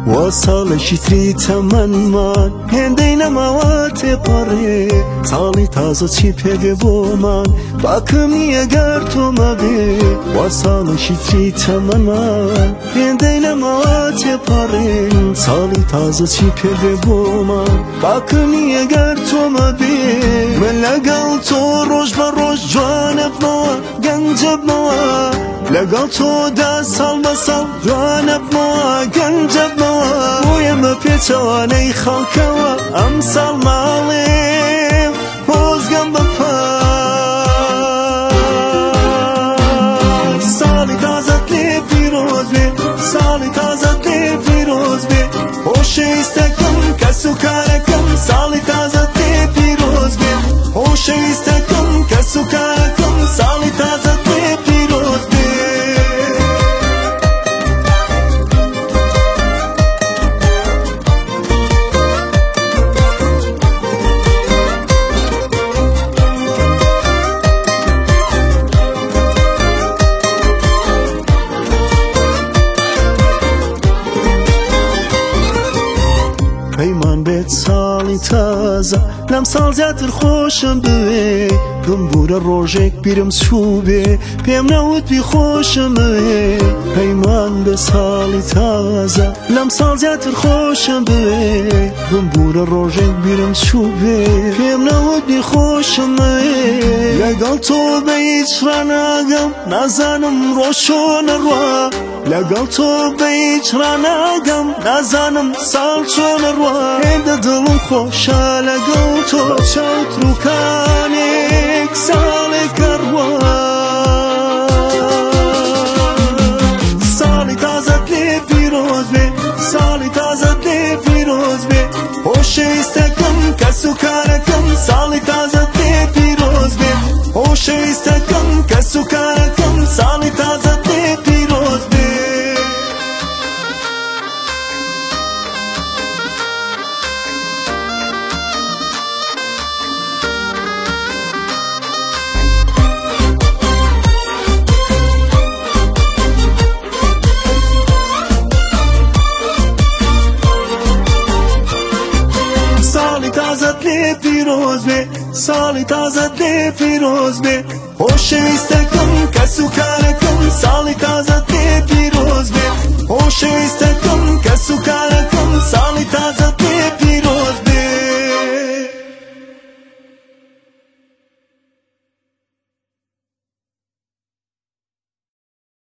وصالشی تری تەمەنمان هێندەی نەماواتێ پەڕێ ساڵی تازە چی پێگێ بۆمان باکم نییە گەر تۆ مەبێ وصالشی تری تەمەنمان هێندەی نەماواتێ پەڕێ ساڵی تازە چی پێگێ بۆمان باکم نییە گەر تۆ مەبێ من لەگەڵ تۆ ڕۆژ بە ڕۆژ جوانە بمەوە گەنجە بمەوە لەگەڵ تۆدا ساڵ بە ساڵ جوانە بمەوە گەنجە بمەوە بۆ ئێمە پێچەوانەی خەڵکەوە ئەم ساڵ ماڵێم خۆزگەم بەپاس ساڵی تازەت لێ پیرۆز بێ ساڵی تازەت لێ پیرۆز بێ خۆشەویستەکەم کەس و کارەکەم ساڵی تازەت لێ پیرۆز بێ خۆشەویستەکەم کەس و کارەکەم ساڵی تازەت لێ پیرۆز بێ پەیمان بێت ساڵی تازە لەم ساڵ زیاتر خۆشم بوێ گمبورە ڕۆژێک بیرم سوو بێ پێم نەوت بی خۆشم بوێ پەیمان بێت ساڵی تازە لەم ساڵ زیاتر خۆشم بوێ گمبورە ڕۆژێک بیرم سوو بێ پێم نەوت بی خۆشم بوێ لەگەڵ تۆ بە هیچ ڕناگەم نازانم ڕۆژ چۆنە ڕوا لەگەڵ تۆ بە هیچ ڕناگەم نازانم ساڵ چۆنە ڕوا هێندە دڵم خۆشە لەگەڵ تۆ چاوتروکانێک ساڵێکە ڕوا ساڵی تازەت لێ پیرۆز بێ ساڵی تازەت لێ پیرۆز بێ خۆشەویستەکەم کەس و کارەکەم ساڵی تازەت لێ پیرۆز بێ خۆشەویستەکەم کەس و کارەکەم ساڵی تازەت لێ پیرۆز بێ ساڵی تازەت لێ پیرۆز بێ ساڵی تازەت لێ پیرۆز بێ خۆشەویستەکەم کەس و کارەکەم ساڵی تازەت